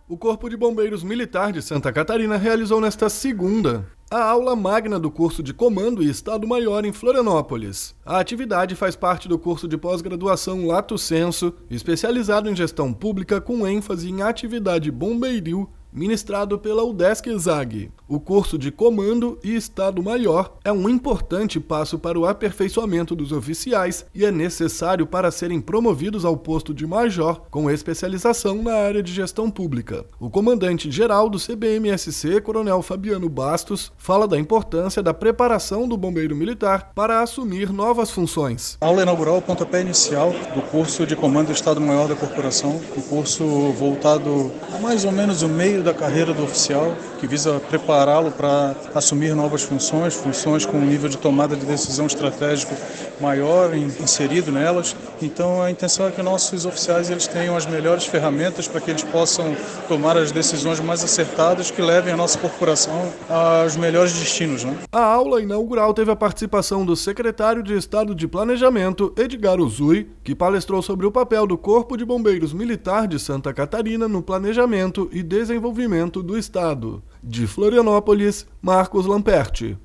O Corpo de Bombeiros Militar de Santa Catarina realizou nesta segunda a aula magna do curso de Comando e Estado-Maior em Florianópolis. A atividade faz parte do curso de pós-graduação Lato Sensu, especializado em gestão pública com ênfase em atividade bombeiril, ministrado pela UDESC-ESAG. O curso de Comando e Estado-Maior é um importante passo para o aperfeiçoamento dos oficiais e é necessário para serem promovidos ao posto de major com especialização na área de gestão pública. O comandante-geral do CBMSC, Coronel Fabiano Bastos, fala da importância da preparação do bombeiro militar para assumir novas funções. A aula inaugural, o pontapé inicial do curso de Comando e Estado-Maior da Corporação, um curso voltado a mais ou menos o meio da carreira do oficial, que visa prepará-lo para assumir novas funções com um nível de tomada de decisão estratégico maior inserido nelas. Então a intenção é que nossos oficiais eles tenham as melhores ferramentas para que eles possam tomar as decisões mais acertadas que levem a nossa corporação aos melhores destinos, né? A aula inaugural teve a participação do secretário de Estado de Planejamento, Edgar Uzui, que palestrou sobre o papel do Corpo de Bombeiros Militar de Santa Catarina no planejamento e desenvolvimento do Estado. De Florianópolis, Marcos Lamperti.